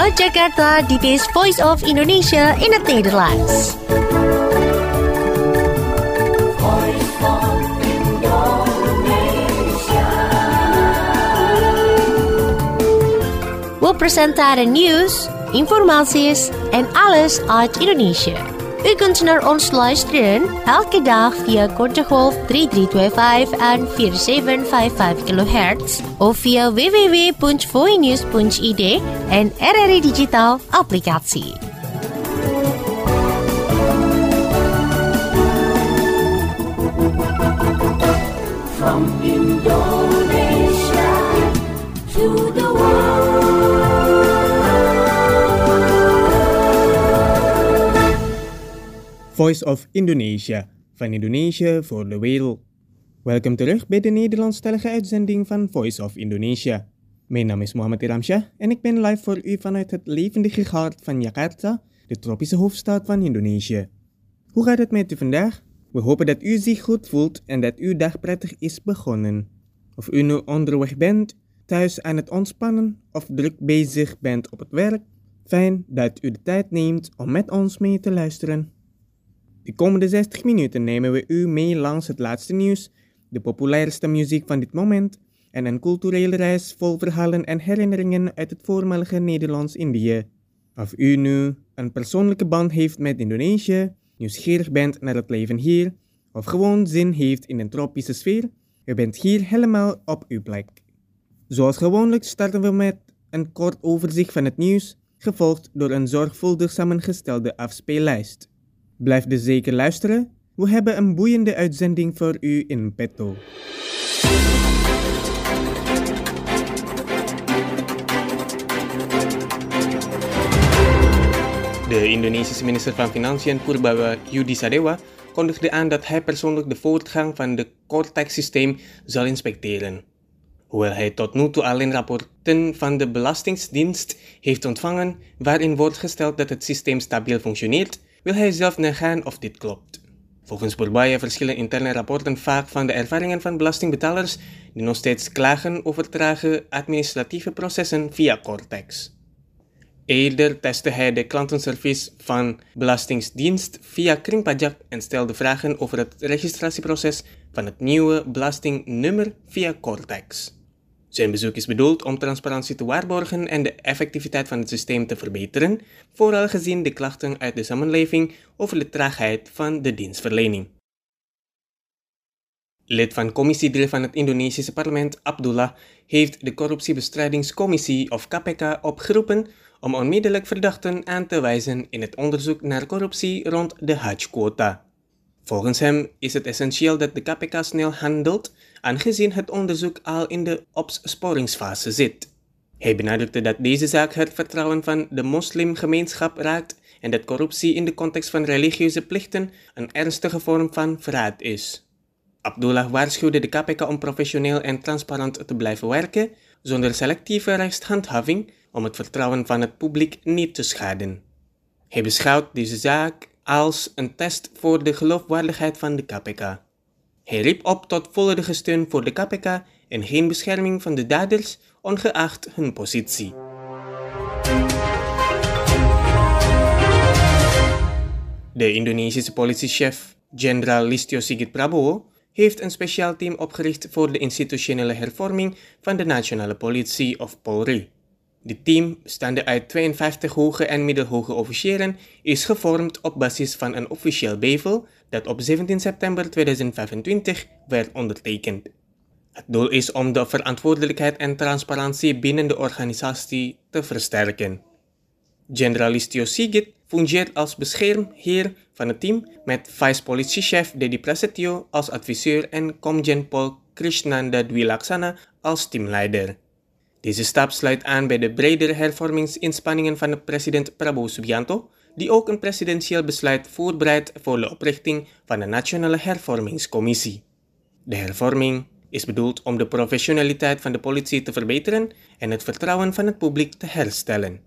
Vanuit Jakarta, dit is Voice of Indonesia in het Nederlands. We presenteren nieuws, informaties en alles uit Indonesië. U kunt naar ons luisteren elke dag via kortegolf 3325 en 4755 kHz of via www.voinews.id en RRI Digital applicatie. From Indonesia to the world. Voice of Indonesia, van Indonesië voor de wereld. Welkom terug bij de Nederlandstalige uitzending van Voice of Indonesia. Mijn naam is Mohammed Iramshah en ik ben live voor u vanuit het levendige hart van Jakarta, de tropische hoofdstad van Indonesië. Hoe gaat het met u vandaag? We hopen dat u zich goed voelt en dat uw dag prettig is begonnen. Of u nu onderweg bent, thuis aan het ontspannen of druk bezig bent op het werk, fijn dat u de tijd neemt om met ons mee te luisteren. De komende 60 minuten nemen we u mee langs het laatste nieuws, de populairste muziek van dit moment en een culturele reis vol verhalen en herinneringen uit het voormalige Nederlands-Indië. Of u nu een persoonlijke band heeft met Indonesië, nieuwsgierig bent naar het leven hier of gewoon zin heeft in een tropische sfeer, u bent hier helemaal op uw plek. Zoals gewoonlijk starten we met een kort overzicht van het nieuws, gevolgd door een zorgvuldig samengestelde afspeellijst. Blijf dus zeker luisteren, we hebben een boeiende uitzending voor u in petto. De Indonesische minister van Financiën Purbawa Yudisadewa kondigde aan dat hij persoonlijk de voortgang van het Cortex-systeem zal inspecteren. Hoewel hij tot nu toe alleen rapporten van de Belastingdienst heeft ontvangen waarin wordt gesteld dat het systeem stabiel functioneert, wil hij zelf nagaan of dit klopt. Volgens Purbawa verschillen interne rapporten vaak van de ervaringen van belastingbetalers die nog steeds klagen over trage administratieve processen via Cortex. Eerder testte hij de klantenservice van Belastingdienst via Kringpajak en stelde vragen over het registratieproces van het nieuwe belastingnummer via Cortex. Zijn bezoek is bedoeld om transparantie te waarborgen en de effectiviteit van het systeem te verbeteren, vooral gezien de klachten uit de samenleving over de traagheid van de dienstverlening. Lid van Commissie 3 van het Indonesische parlement, Abdullah, heeft de Corruptiebestrijdingscommissie of KPK opgeroepen om onmiddellijk verdachten aan te wijzen in het onderzoek naar corruptie rond de Hajj-quota. Volgens hem is het essentieel dat de KPK snel handelt, aangezien het onderzoek al in de opsporingsfase zit. Hij benadrukte dat deze zaak het vertrouwen van de moslimgemeenschap raakt en dat corruptie in de context van religieuze plichten een ernstige vorm van verraad is. Abdullah waarschuwde de KPK om professioneel en transparant te blijven werken, zonder selectieve rechtshandhaving, om het vertrouwen van het publiek niet te schaden. Hij beschouwt deze zaak als een test voor de geloofwaardigheid van de KPK. Hij riep op tot volledige steun voor de KPK en geen bescherming van de daders, ongeacht hun positie. De Indonesische politiechef, generaal Listio Sigit Prabowo, heeft een speciaal team opgericht voor de institutionele hervorming van de nationale politie of Polri. Dit team, bestaande uit 52 hoge en middelhoge officieren, is gevormd op basis van een officieel bevel dat op 17 september 2025 werd ondertekend. Het doel is om de verantwoordelijkheid en transparantie binnen de organisatie te versterken. Generaal Listio Sigit fungeert als beschermheer van het team met vice-politiechef Dedi Prasetyo als adviseur en Komjen Pol Krishnanda Dwi Laksana als teamleider. Deze stap sluit aan bij de bredere hervormingsinspanningen van de president Prabowo Subianto, die ook een presidentieel besluit voorbereidt voor de oprichting van de Nationale Hervormingscommissie. De hervorming is bedoeld om de professionaliteit van de politie te verbeteren en het vertrouwen van het publiek te herstellen.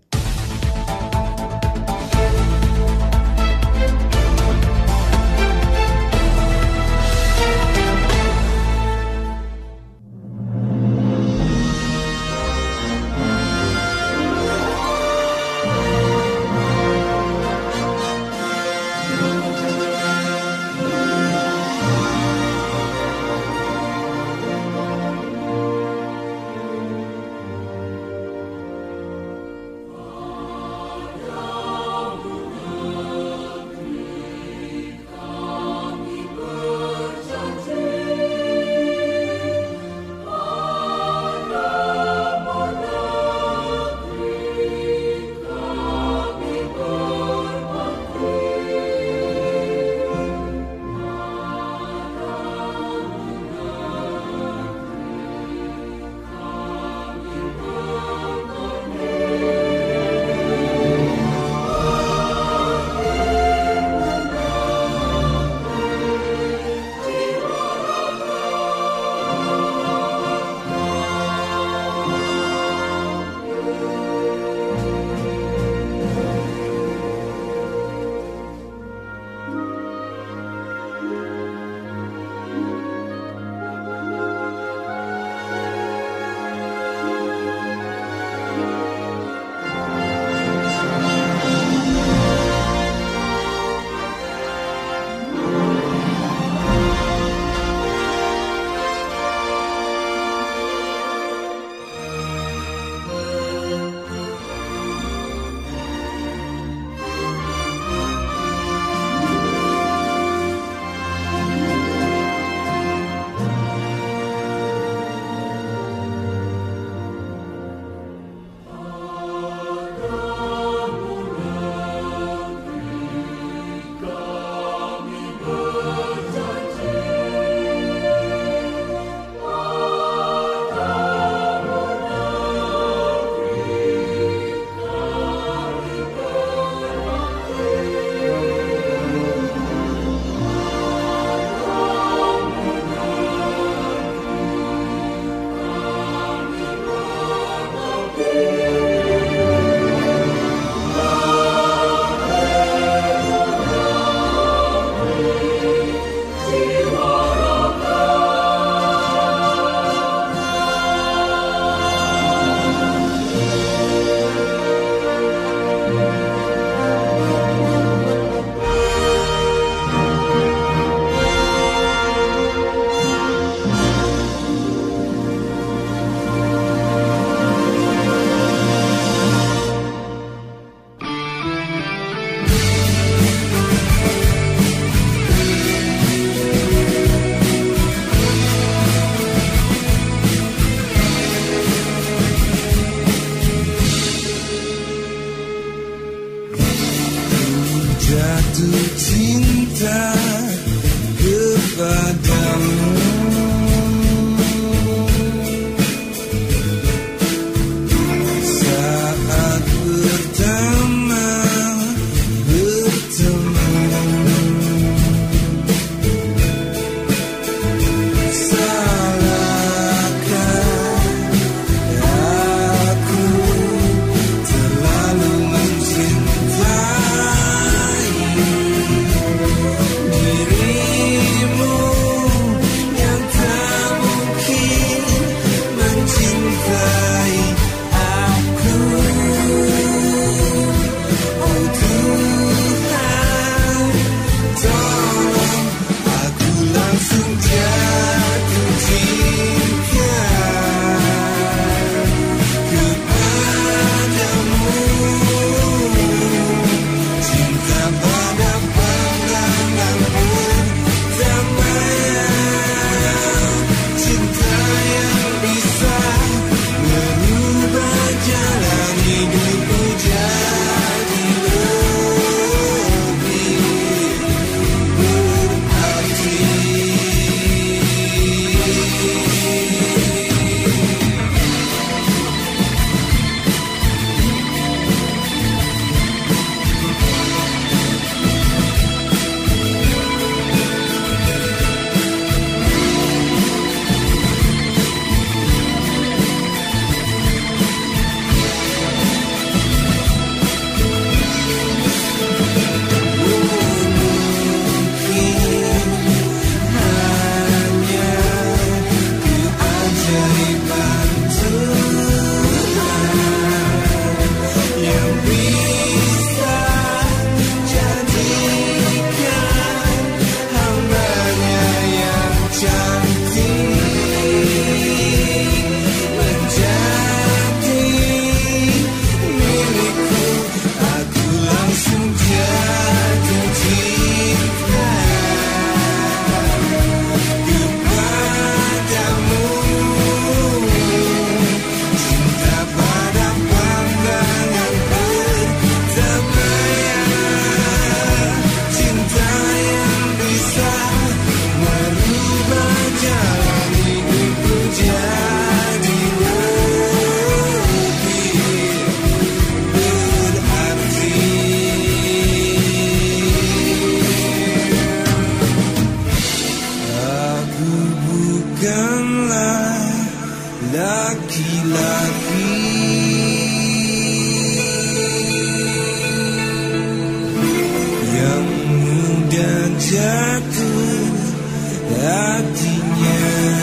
jatuh hatinya.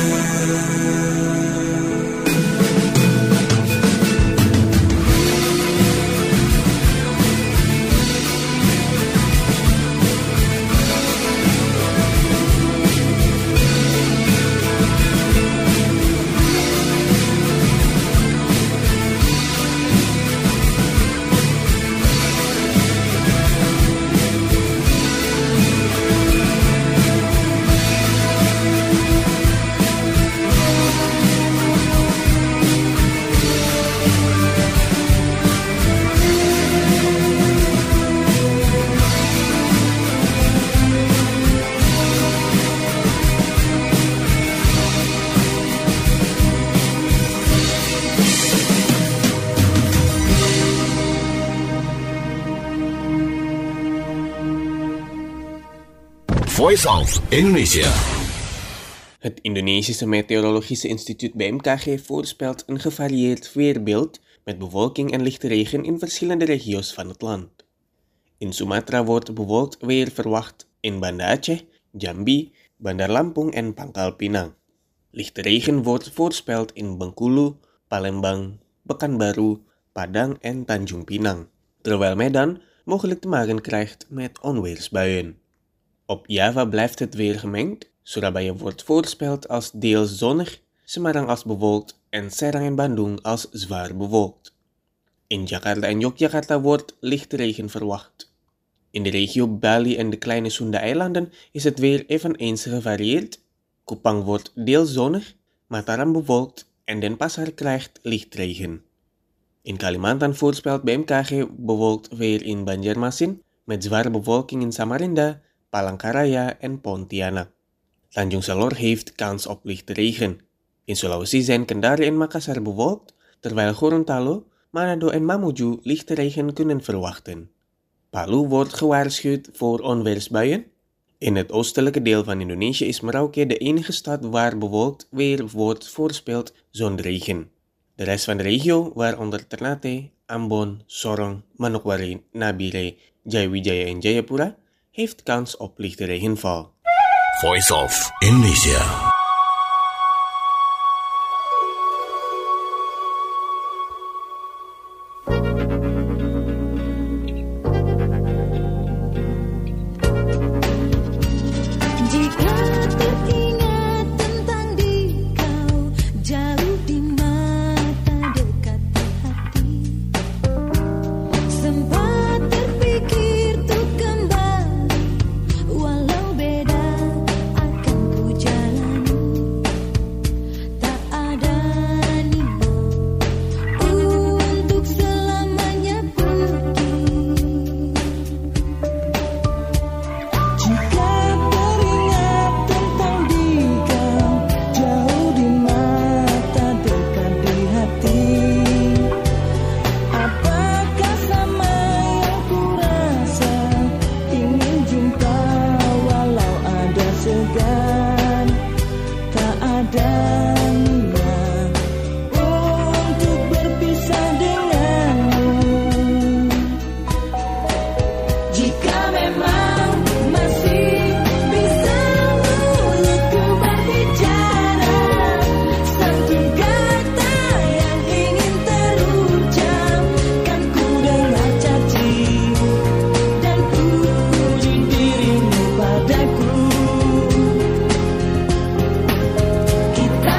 Voice of Indonesia. Het Indonesische Meteorologische Instituut BMKG voorspelt een gevarieerd weerbeeld met bewolking en lichte regen in verschillende regio's van het land. In Sumatra wordt bewolkt weer verwacht in Banda Aceh, Jambi, Bandar Lampung en Pangkal Pinang. Lichte regen wordt voorspeld in Bengkulu, Palembang, Pekanbaru, Padang en Tanjung Pinang, terwijl Medan mogelijk te maken krijgt met onweersbuien. Op Java blijft het weer gemengd. Surabaya wordt voorspeld als deels zonnig, Semarang als bewolkt en Serang en Bandung als zwaar bewolkt. In Jakarta en Yogyakarta wordt lichte regen verwacht. In de regio Bali en de kleine Sunda-eilanden is het weer eveneens gevarieerd. Kupang wordt deels zonnig, Mataram bewolkt en Denpasar krijgt lichtregen. In Kalimantan voorspelt BMKG bewolkt weer in Banjarmasin met zware bewolking in Samarinda, Palangkaraya en Pontianak. Tanjung Salor heeft kans op lichte regen. In Sulawesi zijn Kendari en Makassar bewolkt, terwijl Gorontalo, Manado en Mamuju lichte regen kunnen verwachten. Palu wordt gewaarschuwd voor onweersbuien. In het oostelijke deel van Indonesië is Merauke de enige stad waar bewolkt weer wordt voorspeld zonder regen. De rest van de regio, waaronder Ternate, Ambon, Sorong, Manokwari, Nabire, Jayawijaya en Jayapura, heeft kans op lichte regenval. Voice of Indonesia. Kita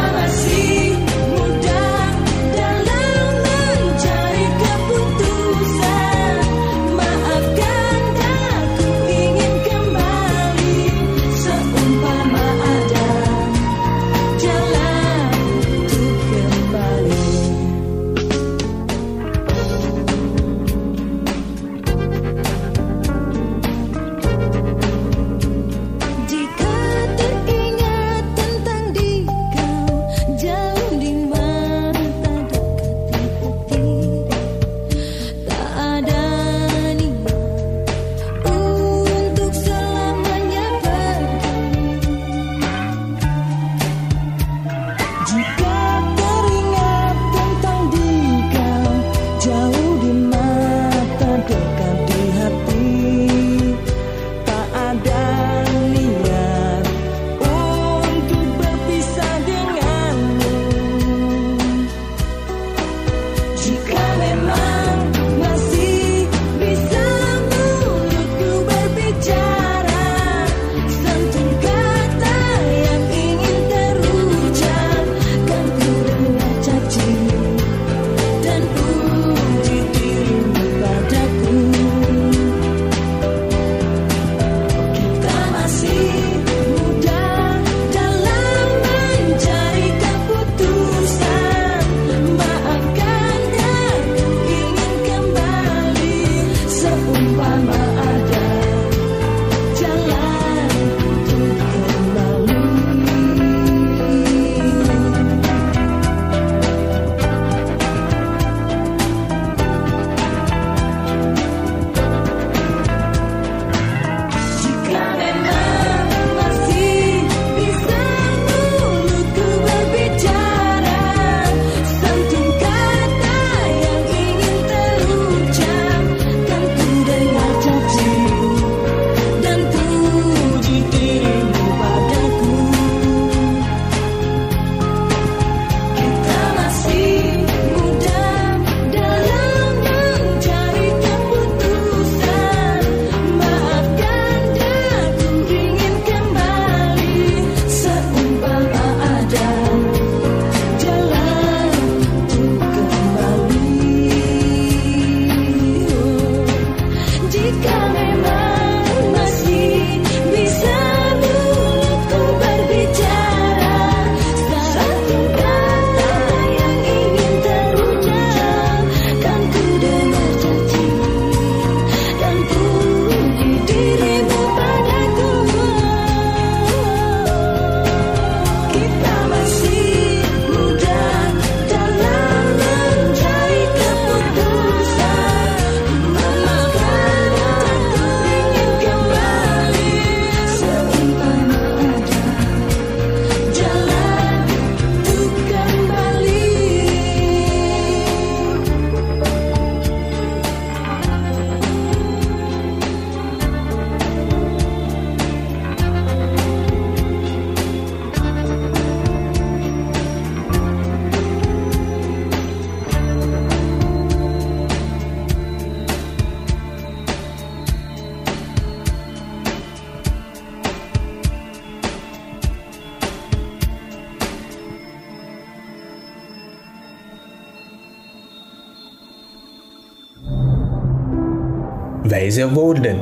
Wijze woorden.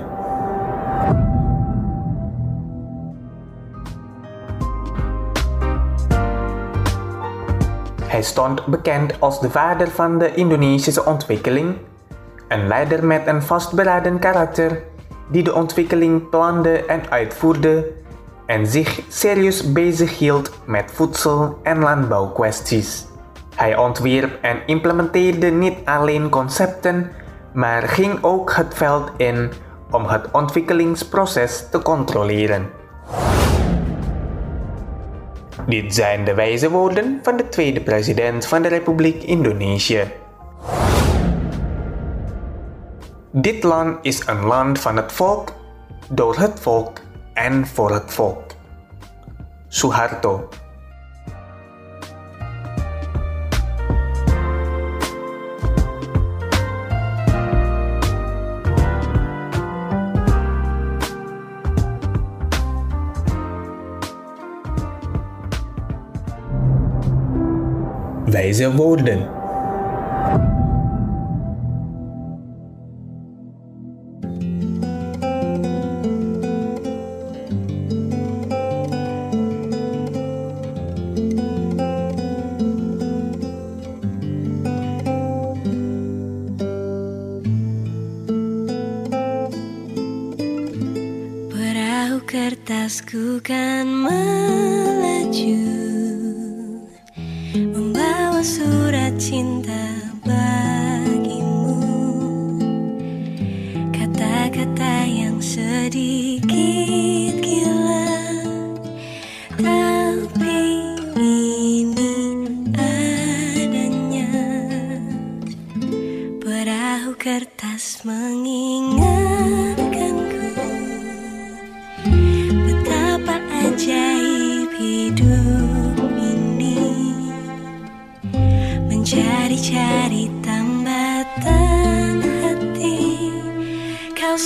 Hij stond bekend als de vader van de Indonesische ontwikkeling, een leider met een vastberaden karakter die de ontwikkeling plande en uitvoerde en zich serieus bezighield met voedsel- en landbouwkwesties. Hij ontwierp en implementeerde niet alleen concepten, maar ging ook het veld in om het ontwikkelingsproces te controleren. Dit zijn de wijze woorden van de tweede president van de Republiek Indonesië. Dit land is een land van het volk, door het volk en voor het volk. Soeharto. Wijze woorden. Perahu kertasku kan melaju, membawa surat cinta bagimu. Kata-kata yang sedikit gila, tapi ini adanya. Perahu kertas mengingatkanku betapa ajaib hidup ini, mencari-cari tambatan hati. Kau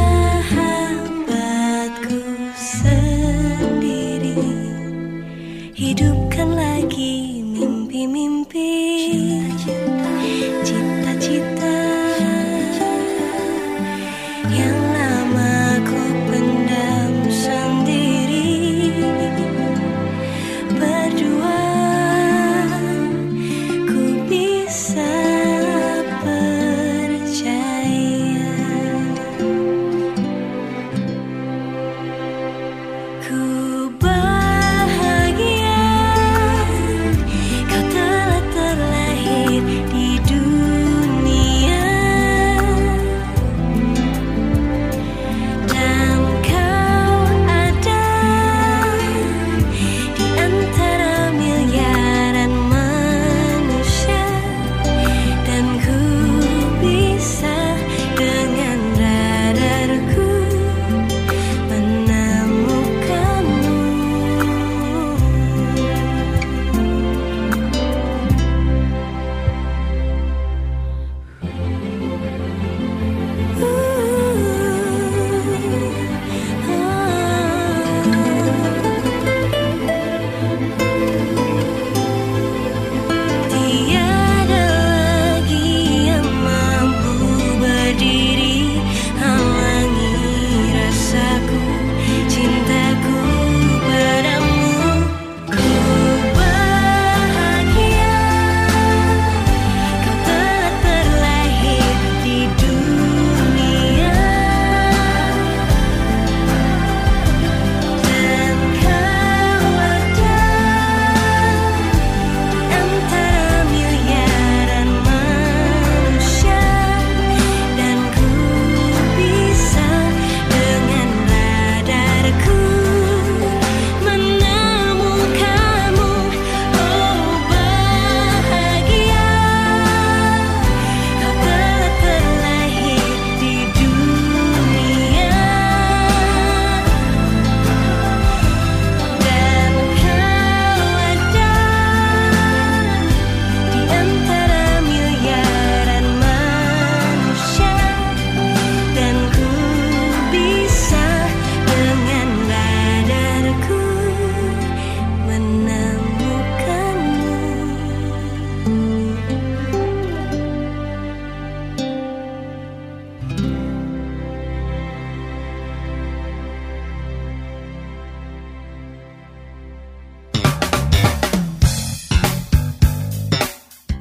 sahabatku sendiri, hidupkan lagi mimpi-mimpi, cita-cita yang lama ku pendam sendiri. Berdua ku bisa percaya, ku bahagia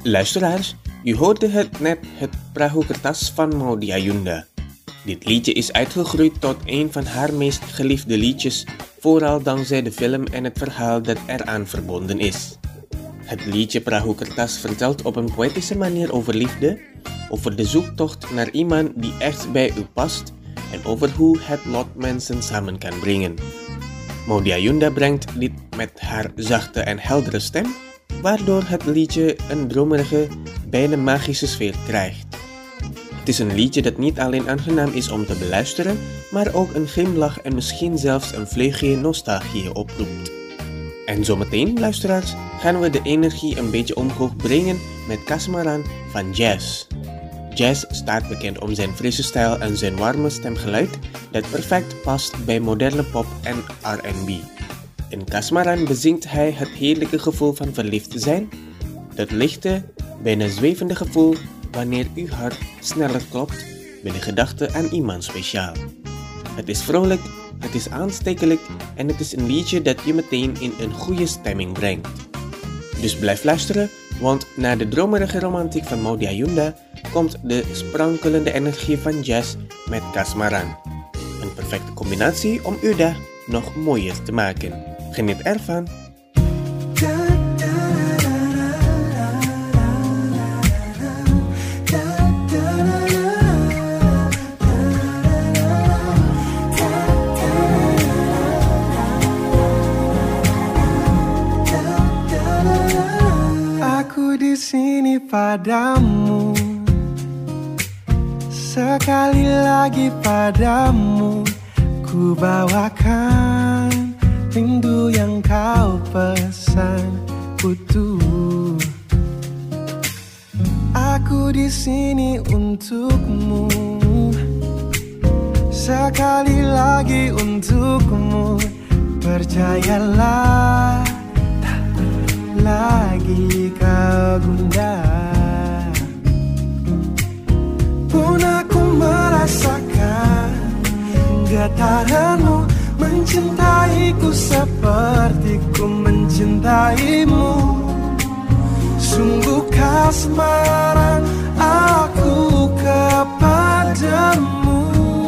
Luisteraars, u hoorde net het Perahu Kertas van Maudy Ayunda. Dit liedje is uitgegroeid tot een van haar meest geliefde liedjes, vooral dankzij de film en het verhaal dat eraan verbonden is. Het liedje Perahu Kertas vertelt op een poëtische manier over liefde, over de zoektocht naar iemand die echt bij u past en over hoe het lot mensen samen kan brengen. Maudy Ayunda brengt dit met haar zachte en heldere stem, waardoor het liedje een dromerige, bijna magische sfeer krijgt. Het is een liedje dat niet alleen aangenaam is om te beluisteren, maar ook een glimlach en misschien zelfs een vleugje nostalgie oproept. En zometeen, luisteraars, gaan we de energie een beetje omhoog brengen met Kasmaran van Jazz. Jazz staat bekend om zijn frisse stijl en zijn warme stemgeluid dat perfect past bij moderne pop en R&B. In Kasmaran bezingt hij het heerlijke gevoel van verliefd zijn, dat lichte, bijna zwevende gevoel wanneer uw hart sneller klopt bij de gedachte aan iemand speciaal. Het is vrolijk, het is aanstekelijk en het is een liedje dat je meteen in een goede stemming brengt. Dus blijf luisteren, want na de dromerige romantiek van Maudy Ayunda komt de sprankelende energie van Jazz met Kasmaran. Een perfecte combinatie om uw dag nog mooier te maken. Geniet ervan! Aku di sini padamu, sekali lagi padamu, ku bawakan rindu yang kau pesan utuh. Aku di sini untukmu, sekali lagi untukmu. Percayalah, tak lagi kau gundah. Pun aku merasakan getaranmu, mencintaiku seperti ku mencintaimu. Sungguh kasmaran aku kepadamu.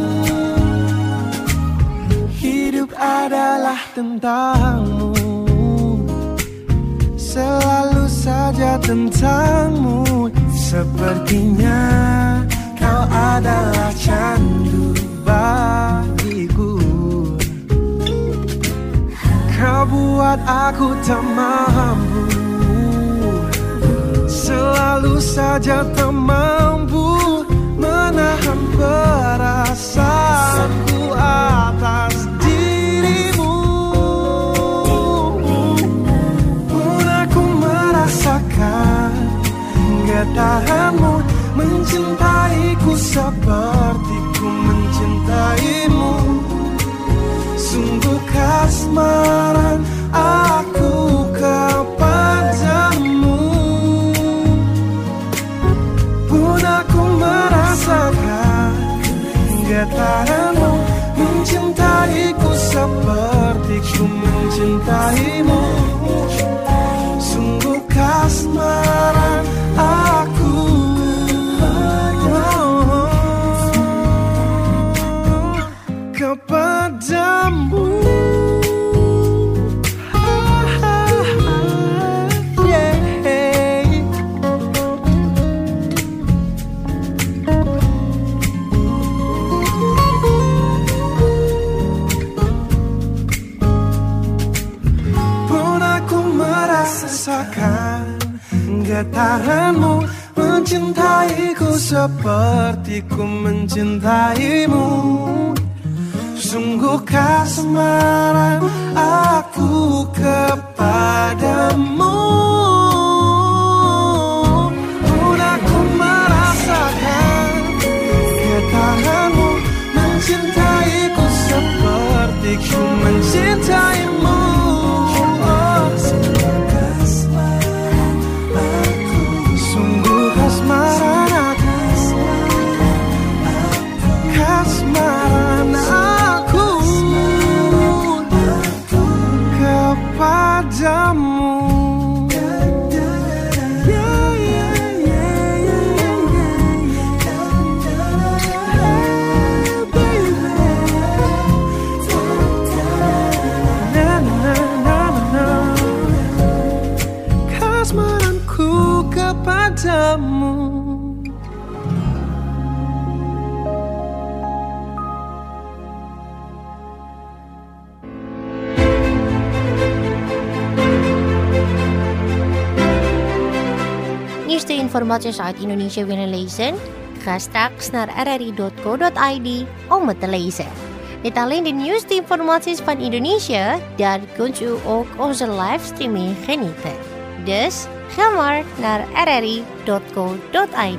Hidup adalah tentangmu, selalu saja tentangmu. Sepertinya kau adalah candu bagiku. Kau buat aku tak mampu, selalu saja tak mampu menahan perasaanku atas dirimu. Pun aku merasakan getaranmu, mencintaiku seperti ku mencintaimu. Sungguh kasmaran aku kepadamu. Pun aku merasakan getaranmu, mencintaiku seperti ku mencintaimu. Sungguh kasmaran aku kepadamu. Pun aku merasakan getaranmu, mencintaiku seperti ku mencintaimu. Sungguh kasmaran aku kepadamu. Pun aku merasakan getaranmu, mencintaiku seperti ku mencintaimu. Sungguh kasmaran aku, sungguh kasmaran aku, kasmaran aku. padamu. Nieuwste informaties uit Indonesië willen lezen? Ga straks naar rri.co.id om het te lezen. Niet alleen de nieuwste informaties van Indonesië, daar kunt u ook onze livestreaming genieten. Dus ga maar naar rri.co.id.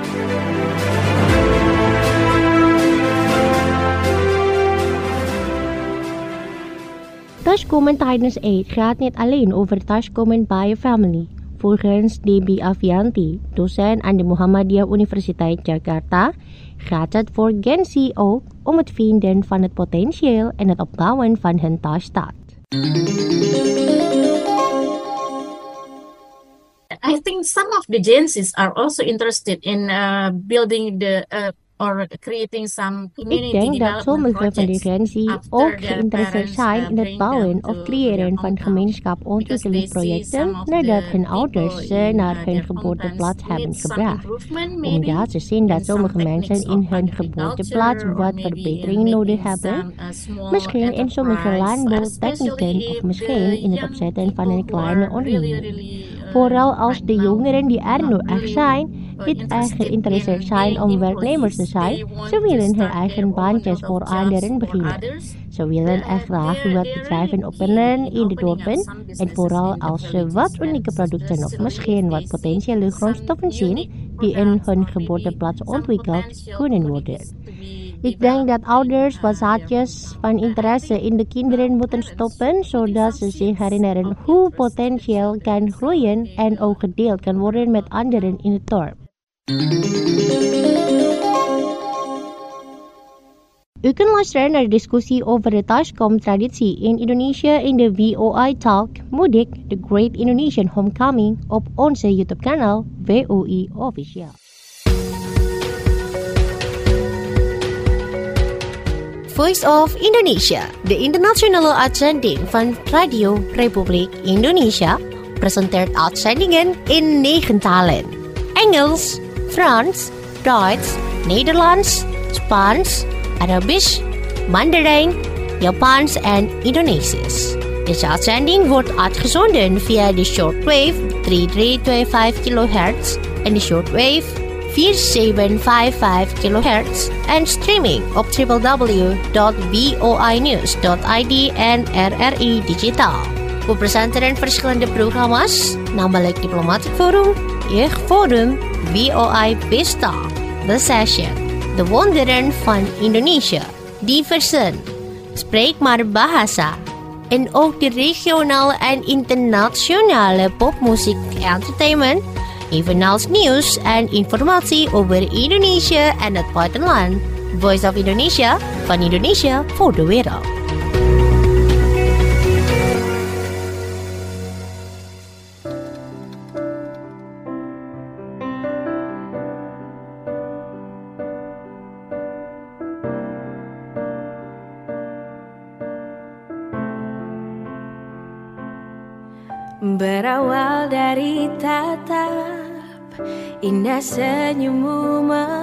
Thuiskomen tijdens Eid gaat niet alleen over thuiskomen bij je familie. Volgens Debbie Avianti, docent aan de Muhammadiyah Universiteit Jakarta, gaat het voor Gen Z ook om het vinden van het potentieel en het opbouwen van hun thuisstaat. I think some of the Gen Zs are also interested in building or creating some community Ik denk dat development sommige van de projects Gen Z ook geïnteresseerd zijn in het bouwen of creëren van gemeenschapsontwikkelingsprojecten nadat hun ouders ze naar hun geboorteplaats hebben gebracht. Omdat ze zien dat sommige mensen in hun geboorteplaats wat verbetering nodig hebben, misschien in sommige landbouwtechnieken of misschien in het opzetten van een kleine onderneming. Vooral als de jongeren die er nu echt zijn, niet echt geïnteresseerd zijn om werknemers te zijn, ze willen hun eigen baantjes voor anderen beginnen. Ze willen echt graag wat bedrijven openen in de dorpen en vooral als ze wat unieke producten of misschien wat potentiële grondstoffen zien die in hun geboorteplaats ontwikkeld kunnen worden. Ik denk dat ouders wat zaadjes van interesse in de kinderen moeten stoppen, zodat ze zich herinneren hoe potentieel kan groeien en ook gedeeld kan worden met anderen in het dorp. U kunt luisteren naar de discussie over de thuiskomtraditie in Indonesië in de WOI Talk Mudik, The Great Indonesian Homecoming, op onze YouTube-kanaal WOI Official. Voice of Indonesia, de internationale uitzending van Radio Republiek Indonesia, presenteert uitzendingen in 9 talen: Engels, Frans, Duits, Nederlands, Spaans, Arabisch, Mandarijn, Japans en Indonesisch. Deze uitzending wordt uitgezonden via de shortwave 3325 kHz en de shortwave 4755 kHz en streaming op www.voinews.id en RRI Digitaal. We presenteren verschillende programma's, namelijk Diplomatic Forum, Jeugdforum, WOI Pesta, The Session, De Wonderen van Indonesië, Diversen, Spreek maar Bahasa, en ook de regionale en internationale popmuziek entertainment, evenals nieuws en informatie over Indonesië en het buitenland. Voice of Indonesia, van Indonesië voor de wereld. Berawal dari tatap indah senyummu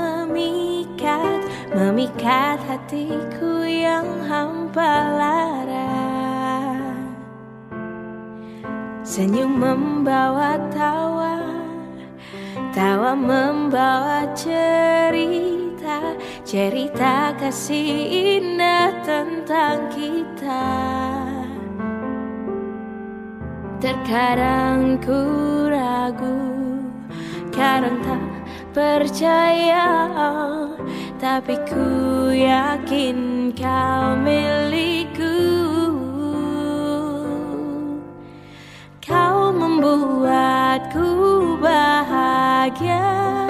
memikat hatiku yang hampa lara. Senyum membawa tawa, tawa membawa cerita, cerita kasih indah tentang kita. Terkadang ku ragu, kadang tak percaya, tapi ku yakin kau milikku. Kau membuatku bahagia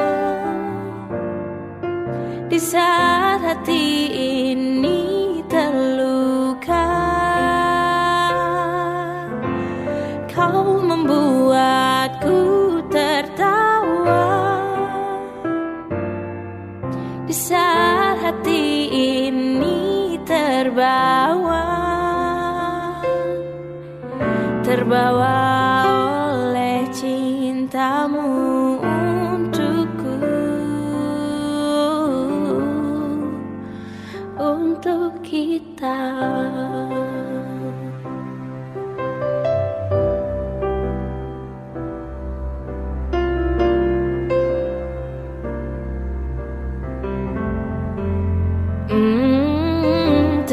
di saat hati ini terluka. Kau membuatku tertawa di saat hati ini terbawa oleh cintamu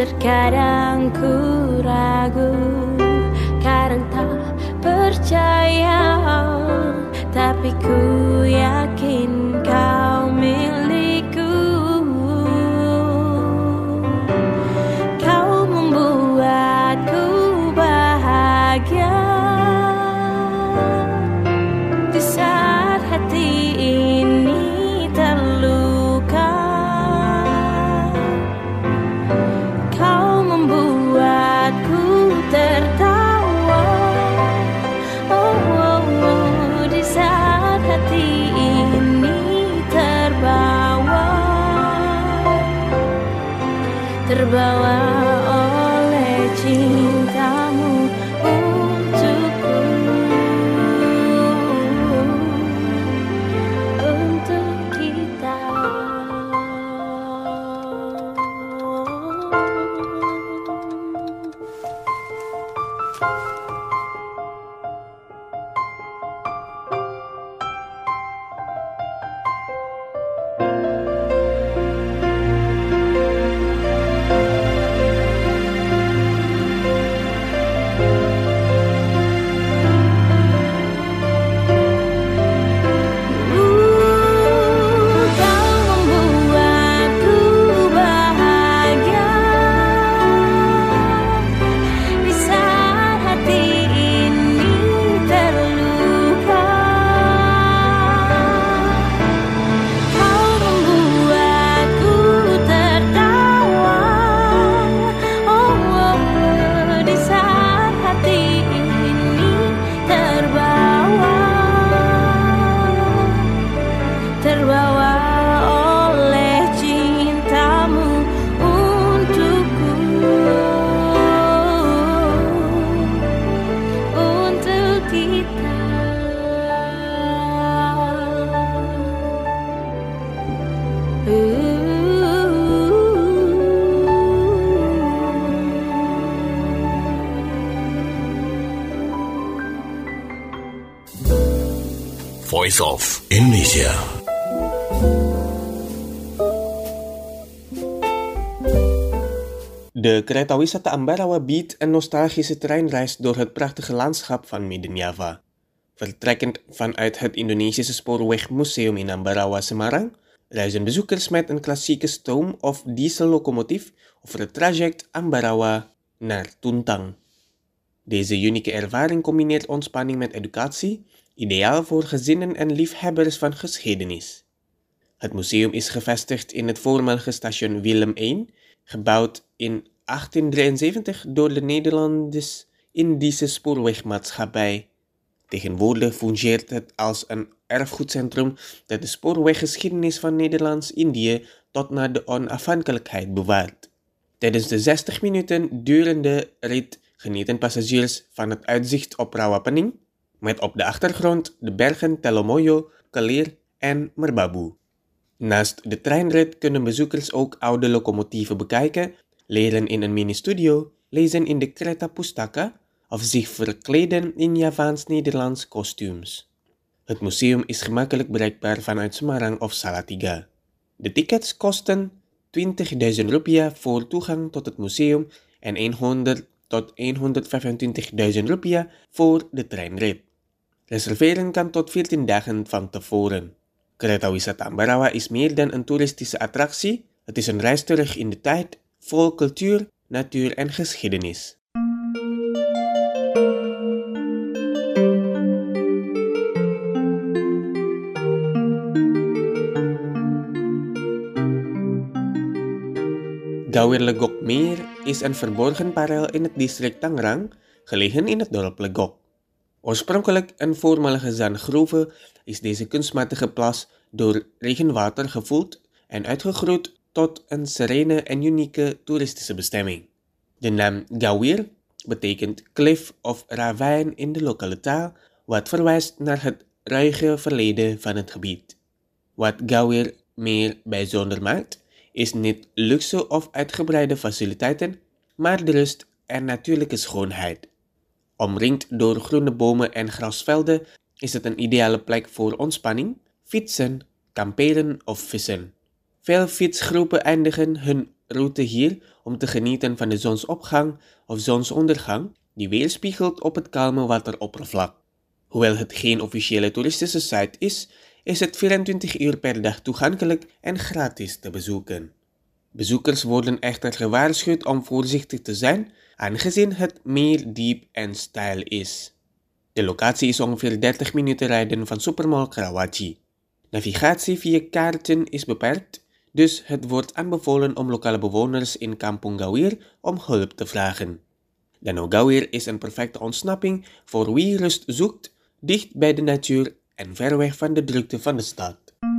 Terkadang ku ragu, kadang tak percaya, tapi ku yakin kau milikku. Kau membuatku bahagia di saat hati ini terluka. Kau membuatku tertawa, di saat hati ini terbawa oleh cintamu untukku, untuk kita. Terbawa oleh cintamu untukku, untuk kita. Voice of Indonesia. De kereta wisata Ambarawa biedt een nostalgische treinreis door het prachtige landschap van Midden-Java. Vertrekkend vanuit het Indonesische Spoorwegmuseum in Ambarawa, Semarang, reizen bezoekers met een klassieke stoom- of diesellocomotief over het traject Ambarawa naar Tuntang. Deze unieke ervaring combineert ontspanning met educatie, ideaal voor gezinnen en liefhebbers van geschiedenis. Het museum is gevestigd in het voormalige station Willem I, gebouwd in 1873 door de Nederlands-Indische Spoorwegmaatschappij. Tegenwoordig fungeert het als een erfgoedcentrum dat de spoorweggeschiedenis van Nederlands-Indië tot na de onafhankelijkheid bewaart. Tijdens de 60 minuten durende rit genieten passagiers van het uitzicht op Rawapening, met op de achtergrond de bergen Telomoyo, Kelir en Merbabu. Naast de treinrit kunnen bezoekers ook oude locomotieven bekijken, leren in een mini-studio, lezen in de Kereta Pustaka of zich verkleden in Javaans-Nederlands kostuums. Het museum is gemakkelijk bereikbaar vanuit Semarang of Salatiga. De tickets kosten 20.000 rupiah voor toegang tot het museum en 100 tot 125.000 rupiah voor de treinrit. Reserveren kan tot 14 dagen van tevoren. Kereta wisata Ambarawa is meer dan een toeristische attractie. Het is een reis terug in de tijd, vol cultuur, natuur en geschiedenis. Gawir Legok Meer is een verborgen parel in het district Tangerang, gelegen in het dorp Legok. Oorspronkelijk een voormalige zandgroeve is deze kunstmatige plas door regenwater gevoed en uitgegroeid tot een serene en unieke toeristische bestemming. De naam Gawir betekent klif of ravijn in de lokale taal, wat verwijst naar het ruige verleden van het gebied. Wat Gawir Meer bijzonder maakt, is niet luxe of uitgebreide faciliteiten, maar de rust en natuurlijke schoonheid. Omringd door groene bomen en grasvelden is het een ideale plek voor ontspanning, fietsen, kamperen of vissen. Veel fietsgroepen eindigen hun route hier om te genieten van de zonsopgang of zonsondergang die weerspiegelt op het kalme wateroppervlak. Hoewel het geen officiële toeristische site is, is het 24 uur per dag toegankelijk en gratis te bezoeken. Bezoekers worden echter gewaarschuwd om voorzichtig te zijn, aangezien het meer diep en steil is. De locatie is ongeveer 30 minuten rijden van Supermall Karawaci. Navigatie via kaarten is beperkt, dus het wordt aanbevolen om lokale bewoners in Kampung Gawir om hulp te vragen. Danau Gawir is een perfecte ontsnapping voor wie rust zoekt, dicht bij de natuur en ver weg van de drukte van de stad.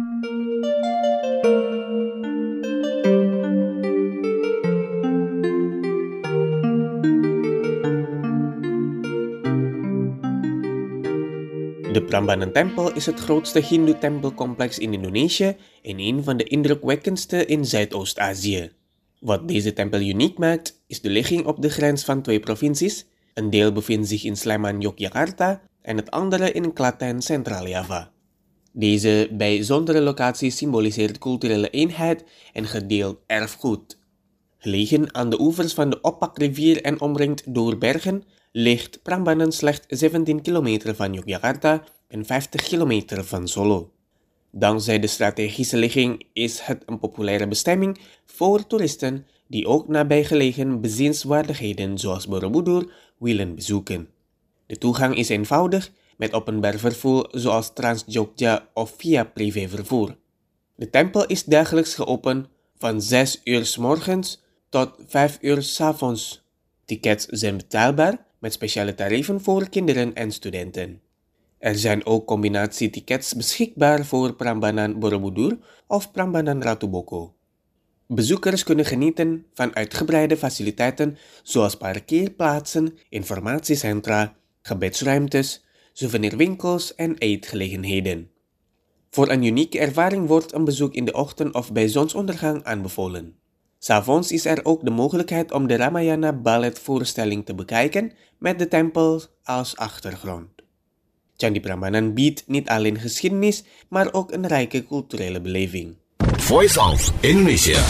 De Prambanan-tempel is het grootste Hindoe-tempelcomplex in Indonesië en een van de indrukwekkendste in Zuidoost-Azië. Wat deze tempel uniek maakt, is de ligging op de grens van 2 provincies. Een deel bevindt zich in Sleman, Yogyakarta en het andere in Klaten, Centraal-Java. Deze bijzondere locatie symboliseert culturele eenheid en gedeeld erfgoed. Gelegen aan de oevers van de Opak-rivier en omringd door bergen, ligt Prambanan slechts 17 kilometer van Yogyakarta en 50 kilometer van Solo. Dankzij de strategische ligging is het een populaire bestemming voor toeristen die ook nabijgelegen bezienswaardigheden zoals Borobudur willen bezoeken. De toegang is eenvoudig met openbaar vervoer zoals Trans-Jogja of via privévervoer. De tempel is dagelijks geopend van 6 uur 's morgens tot 5 uur 's avonds. Tickets zijn betaalbaar met speciale tarieven voor kinderen en studenten. Er zijn ook combinatietickets beschikbaar voor Prambanan Borobudur of Prambanan Ratu Boko. Bezoekers kunnen genieten van uitgebreide faciliteiten zoals parkeerplaatsen, informatiecentra, gebedsruimtes, souvenirwinkels en eetgelegenheden. Voor een unieke ervaring wordt een bezoek in de ochtend of bij zonsondergang aanbevolen. 'S Avonds is er ook de mogelijkheid om de Ramayana balletvoorstelling te bekijken met de tempel als achtergrond. Candi Prambanan biedt niet alleen geschiedenis, maar ook een rijke culturele beleving. Voice of Indonesia.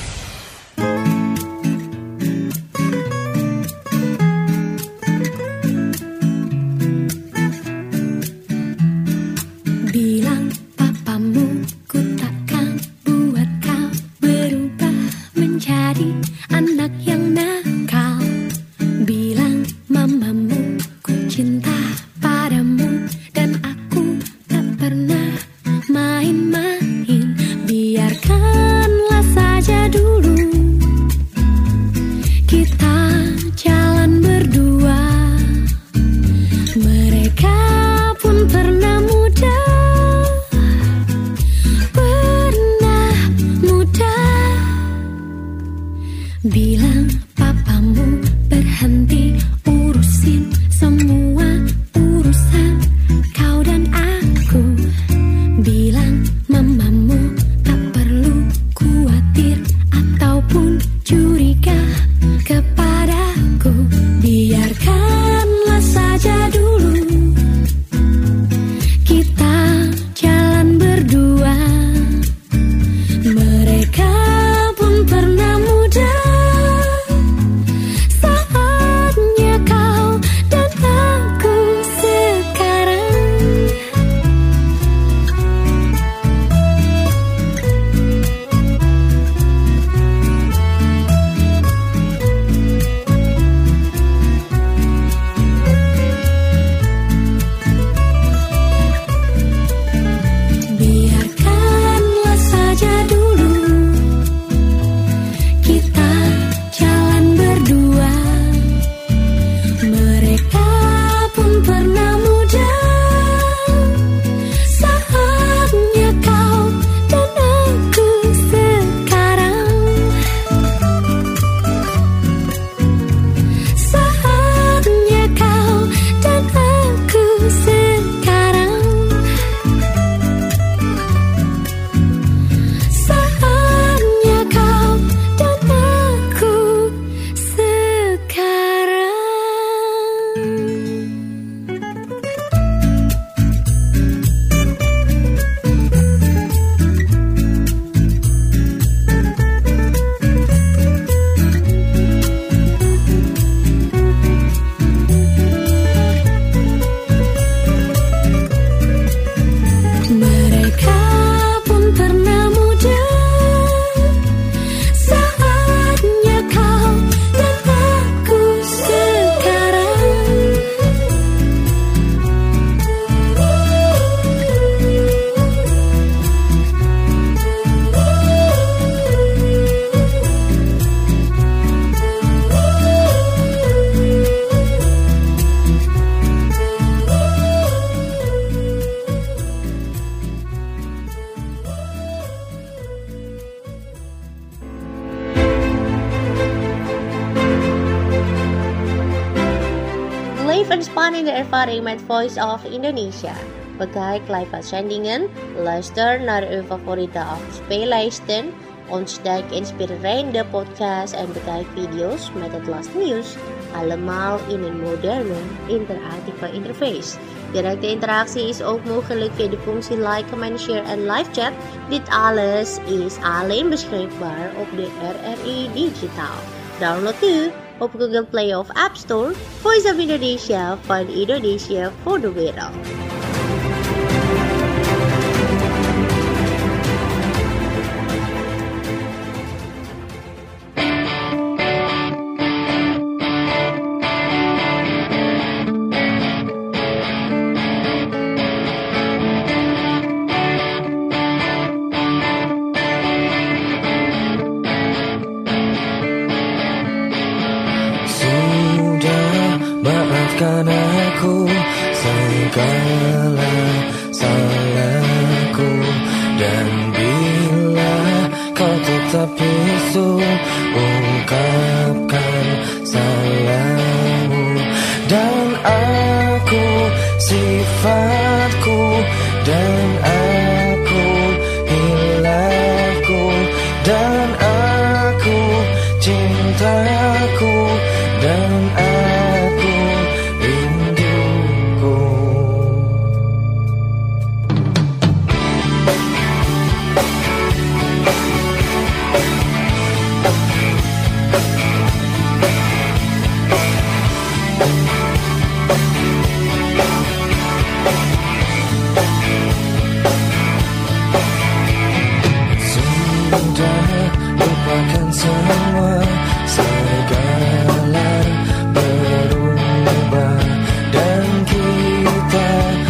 Bilang papamu ku takkan buat kau berubah menjadi anak yang nakal. Bilang mamamu ku cinta padamu dan aku tak pernah main-main. Biarkanlah saja Beleef en spannende ervaring met Voice of Indonesia. Bekijk live-uitzendingen, luister naar uw favoriete afspeellijsten, ontdek inspirerende podcasts en bekijk video's met het laatste nieuws. Allemaal in een moderne, interactieve interface. Directe interactie is ook mogelijk via de functie like, comment, share en live chat. Dit alles is alleen beschikbaar op de RRI Digitaal. Download nu op Google Play of App Store. Voice of Indonesia van Indonesia voor de wereld. Maafkan aku segala salahku, dan bila kau tetap bisu, ungkapkan salahmu. Dan aku sifatku, dan aku hilafku, dan aku cintaku, dan aku rinduku. Sudah lupakan semua, segala berubah, dan kita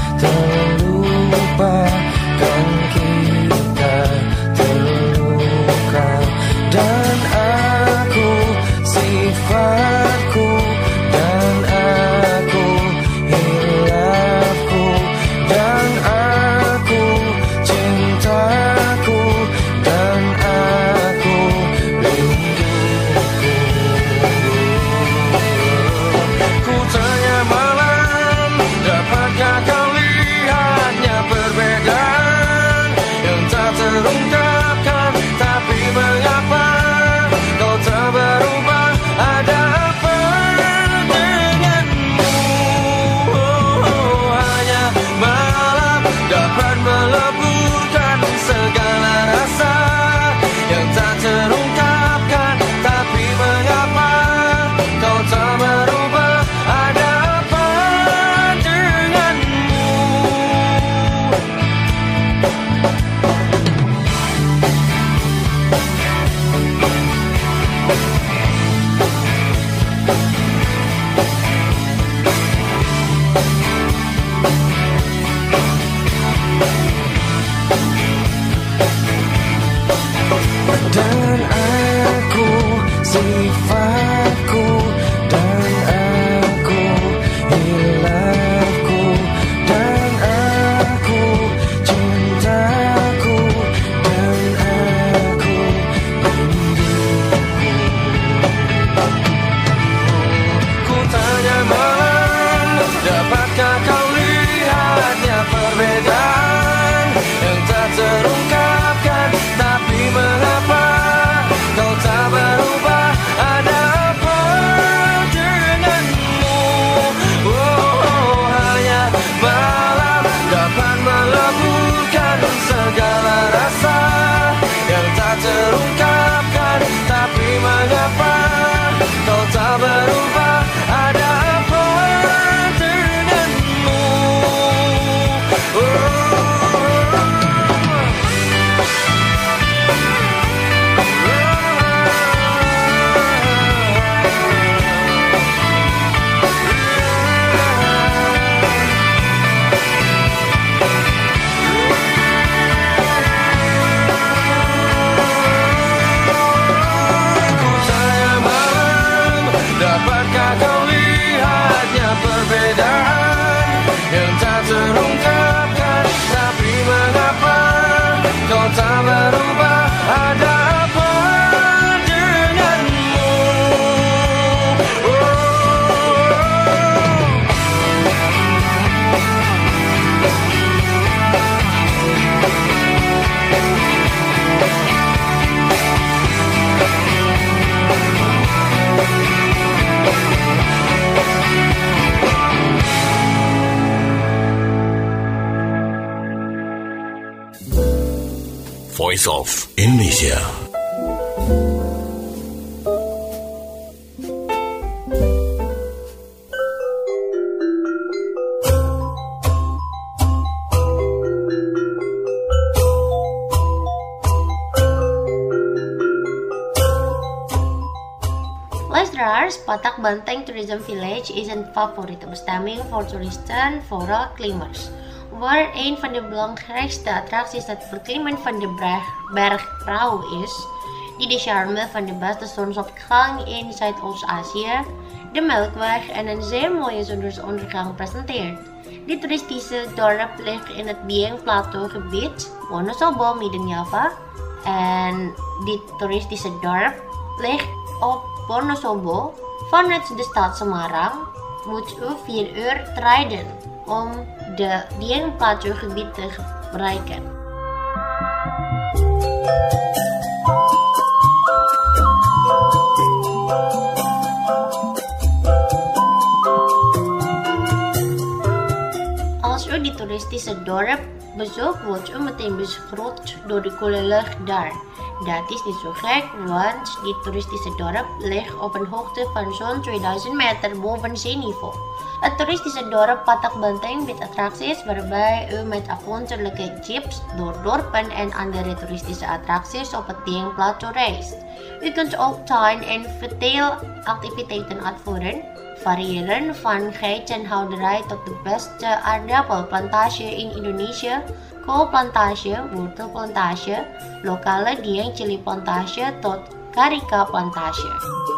terlupakan, kita terluka. Dan aku sifatku, dan aku hilafku, dan aku cintaku, dan aku rinduku. Ku tanya malam, dapatkah kau lihatnya perbedaan yang tak terungkapkan? Tapi mengapa kau tak berubah? Ada apa denganmu? Hanya malam dapat meleburkan segala rasa yang tak terungkapkan. Tapi mengapa kau tak berubah? Ada apa denganmu? Dan aku sifatku, dan aku hilafku, dan aku cintaku, dan aku rinduku. Ku tanya malam, dapatkah kau lihatnya perbedaan yang tak terungkapkan? Tapi mengapa kau tak berubah? Ada apa denganmu? Hanya malam dapat meleburkan segala rasa yang tak terungkapkan. Tapi mengapa kau tak berubah? Ada apa denganmu? Dapatkah kau lihatnya perbedaan yang tak terungkapkan? Tapi mengapa kau tak berubah? Ada apa denganmu? Voice of Indonesia. Luisteraars, Patak Banteng Tourism Village is een favoriete bestemming voor toeristen, vooral klimmers. Waar een van de belangrijkste attracties het beklimmen van de berg Prau is, die de charme van de beste zonsopgang in Zuidoost-Azië, de Melkweg en een zeer mooie zonsondergang presenteert. Dit toeristische dorp ligt in het Dieng Plateau gebied, Wonosobo, Midden-Java. En dit toeristische dorp ligt op Wonosobo. Vanuit de stad Semarang moet u 4 uur rijden om de Dieng Plateau gebied te bereiken. Als u dit toeristische dorp bezoekt, wordt u meteen begroet door de koele lucht daar. Dat is niet zo gek, want dit toeristische dorp ligt op een hoogte van zo'n 2000 meter boven zeeniveau. Het toeristische dorp Patak Banteng biedt attracties waarbij u met avontuurlijke jeeps door dorpen en andere toeristische attracties op het Dieng Plateau reist. U kunt ook tuin- en verteelactiviteiten uitvoeren, variëren van geitenhouderij tot de beste aardappelplantage in Indonesië, koolplantage, wortelplantage, lokale Dieng chili plantage tot karika plantage.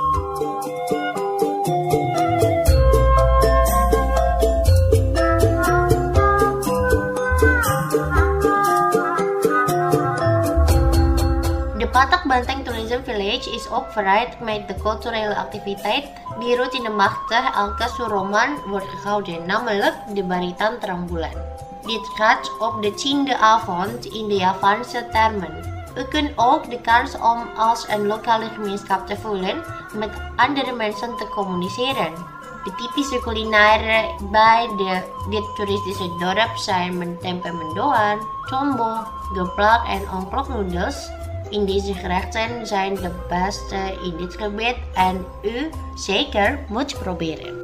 De Patak Banteng Tourism Village is ook verrijkt met de culturele activiteit die routinematig elke Suroman wordt gehouden, namelijk de Baritan Trambulan. Dit gaat op de 10e avond in de Javaanse termen. U kunt ook de kans om als een lokale gemeenschap te voelen met andere mensen te communiceren. De typische culinaire bij dit toeristische dorp zijn tempe mendoan, tombo, geplak en ongkloknoedels. In deze gerechten zijn de beste in dit gebied en u zeker moet proberen.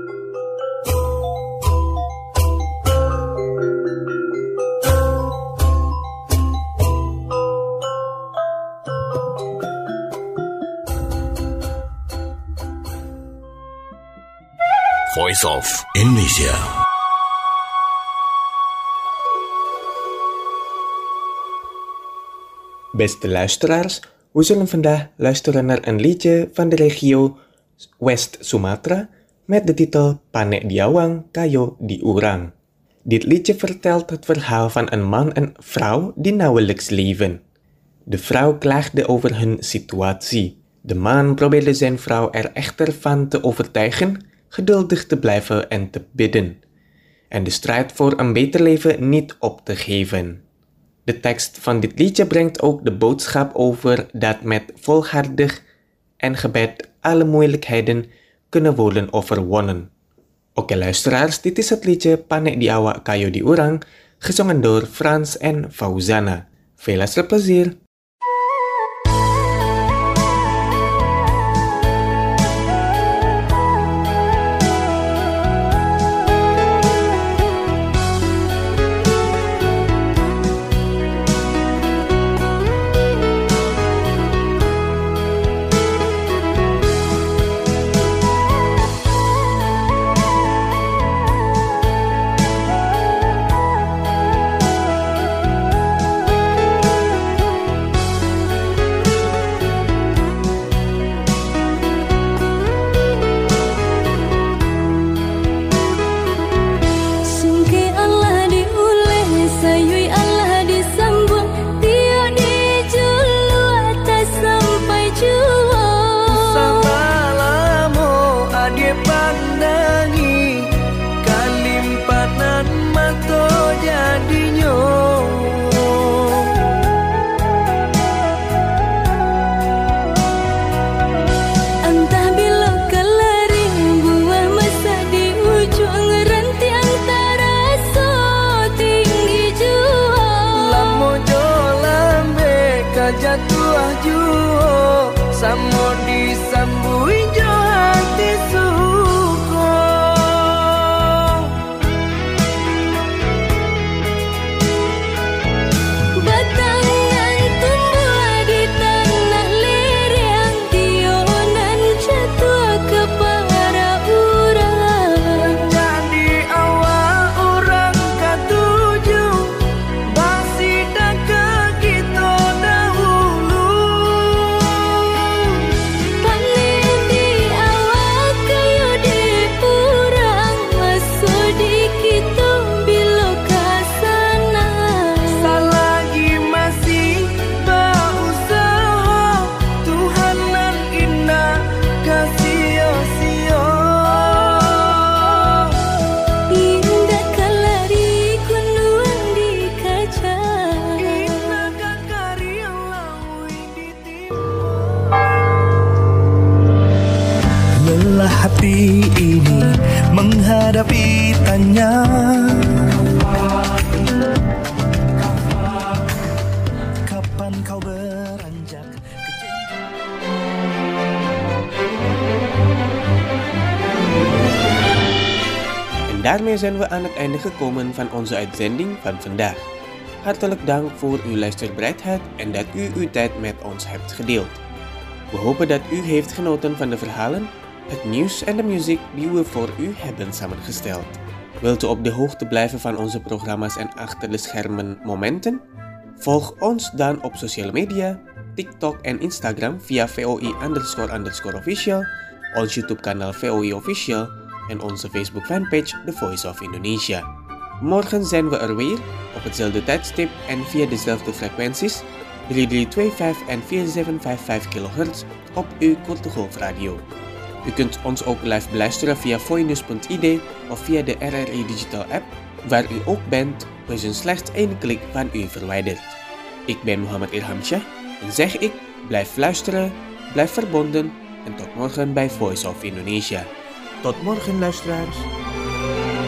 Voice of Indonesia. Beste luisteraars, we zullen vandaag luisteren naar een liedje van de regio West Sumatra met de titel Panek Diawang Kayo di Urang. Dit liedje vertelt het verhaal van een man en vrouw die nauwelijks leven. De vrouw klaagde over hun situatie. De man probeerde zijn vrouw er echter van te overtuigen geduldig te blijven en te bidden, en de strijd voor een beter leven niet op te geven. De tekst van dit liedje brengt ook de boodschap over dat met volhardig en gebed alle moeilijkheden kunnen worden overwonnen. Oké luisteraars, dit is het liedje Panek Diawang Kayo di Urang, gezongen door Frans en Fauzana. Veel luisterplezier! jatuh juo samo disambui jo hati suko. Batangan tumbuh di tanah lereng, tionan jatuh ke para urang. Jadi awal orang katuju basida ke kita dahulu. Panen di awal kayu di urang, masuk di kita bilo kasana. Selagi masih berusaha, Tuhanan indah kasih-sio. Indah kalari kunuan di kaca. Indah karya lawi di Lelah hati ini menghadapi tanya. Kapan kau beranjak ke jenjang? En daarmee zijn we aan het einde gekomen van onze uitzending van vandaag. Hartelijk dank voor uw luisterbereidheid en dat u uw tijd met ons hebt gedeeld. We hopen dat u heeft genoten van de verhalen, het nieuws en de muziek die we voor u hebben samengesteld. Wilt u op de hoogte blijven van onze programma's en achter de schermen momenten? Volg ons dan op sociale media, TikTok en Instagram via VOI__official, ons YouTube kanaal VOI Official en onze Facebook fanpage The Voice of Indonesia. Morgen zijn we er weer op hetzelfde tijdstip en via dezelfde frequenties 3325 en 4755 kHz op uw korte golfradio. U kunt ons ook live beluisteren via voinews.id of via de RRI Digital app, waar u ook bent, we zijn slechts 1 klik van u verwijderd. Ik ben Muhammad Irhamsyah en zeg ik, blijf luisteren, blijf verbonden en tot morgen bij Voice of Indonesia. Tot morgen luisteraars.